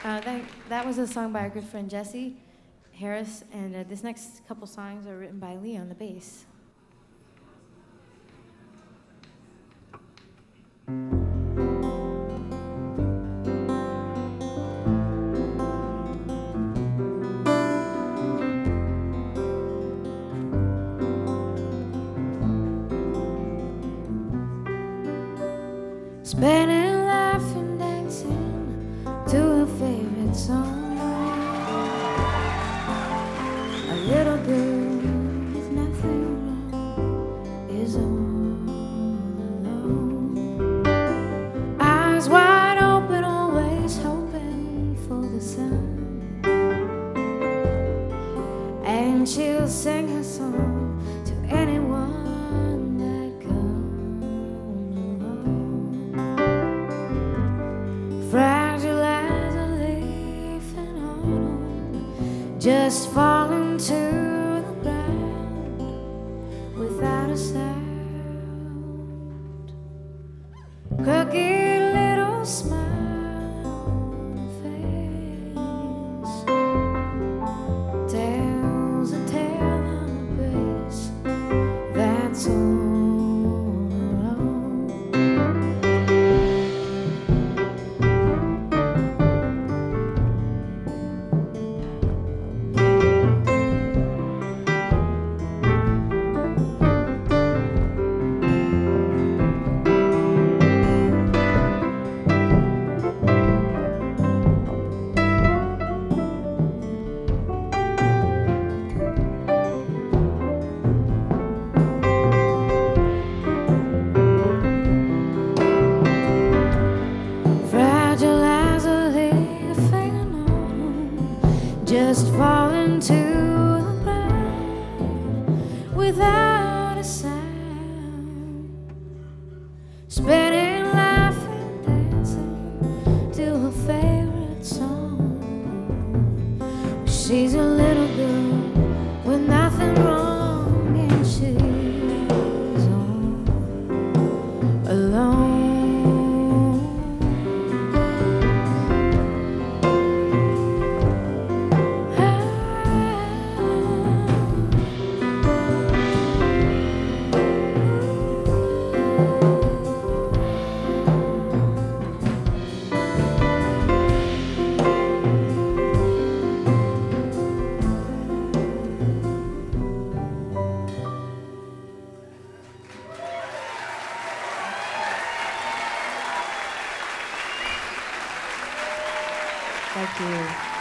That was a song by our good friend Jesse Harris, and this next couple songs are written by Lee on the bass. Spending life and dancing to a favorite song. A little girl with nothing wrong is all alone. Eyes wide open, always hoping for the sun. And she'll sing her song to anyone that comes along. Fragile as a leaf in autumn, just falling to the ground without a sound. Crooked little smile on her face tells a tale of grace that's all her own. Fragile as a leaf in autumn, just falling to the ground without a sound. Spinning, laughing, dancing to her favorite song. She's a little girl with nothing wrong, and she's all alone. Thank you.